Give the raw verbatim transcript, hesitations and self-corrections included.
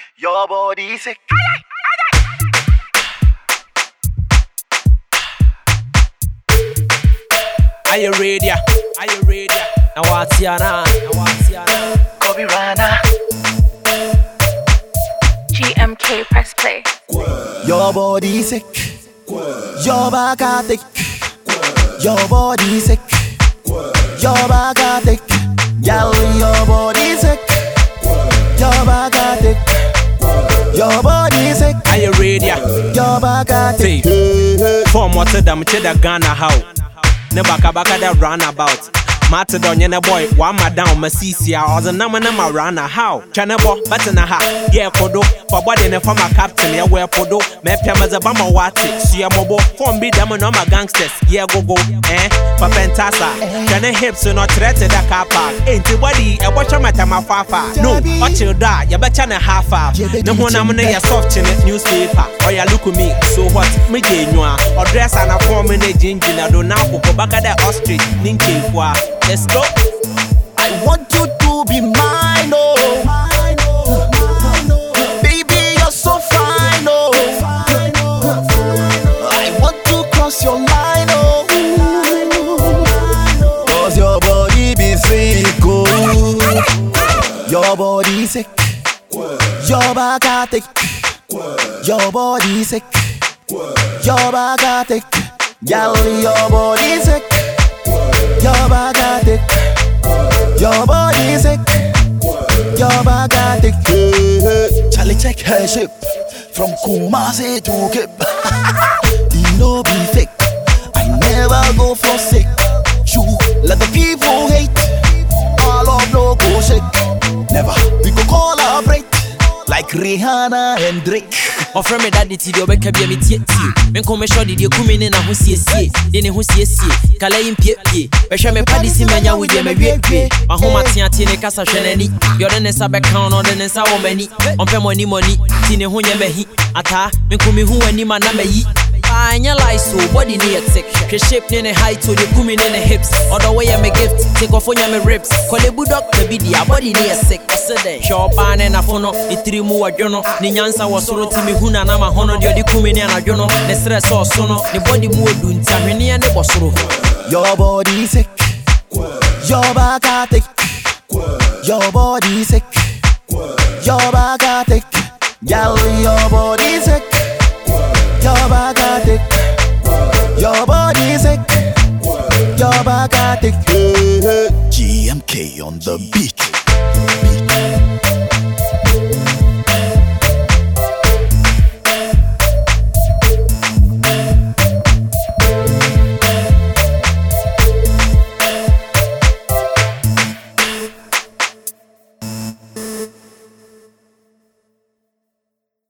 Your body sick. Are you ready? Are you ready? Now what's your name? Now what's your name? Kobe Rana. G M K press play. Your body sick. Your back are thick. Your body sick. Your back are thick. Girl, your body sick. Your back are thick. Your body sick. Are you ready? Your back are thick. Form what's the damn cheddar Ghana how? Never baka that run about. Matter don yena boy, one madam Masisia, or the number number runner how? Chanabo, better na ha, yeah, Kodo, for body in a former captain, yeah, where Podo, Mepia Mazabama Wati, Sia Mobo, form be them no gangsters, yeah, go go, eh, Papentasa, Jana hips are not threatened a car park, ain't the body, a watch a matama fafa. No, what you die, you bet a half hour. No one I'm a soft in a newspaper, or you look at me, so what, me genuine, or dress and a form in a ginger, do now, go back at the ostrich, Ninky. Let's go. I want you to be mine, oh. Baby, you're so fine, oh. I want to cross your line, oh. Cause your body be sick, oh. Your body sick. Your back are thick. Your body sick. Your back are thick. Girl, your body sick. Your back are thick. Your body sick. Your back are thick. Charlie check her shape from Kumasi to Cape. You know be fake. I never go for sick. You let the people hate. All of no go shake. Never we go collaborate like Rihanna and Drake. Offer me daddy to the Obeka be a meet. Men come show the Kumin and who see see. Then who see see. Calais in Pie. Besha me paddy simania with them a great way. My home at Tiana Casa Shanani. You're the Nessa back on the Nessa many. On pay money money. Tine Hunya Behi. Ata. Men come who any man may. I analyze so body near sick. She shape in a height to the Kumin and the hips. Or the way I'm a gift. Take off on your ribs. Call a bulldog to be the body near sick. Show ban and a phono. It three more journal. Ninyansa was so to me. Huna na mahono di odi kumini anajono ne stress so sono ne body mu odu ntamhwene ya ne bosoro. Your body sick. Your back are thick. Your body sick. Your back are thick. Girl, your body sick. Your back are thick. Your body sick. Your back are thick. G M K on the beat. beat.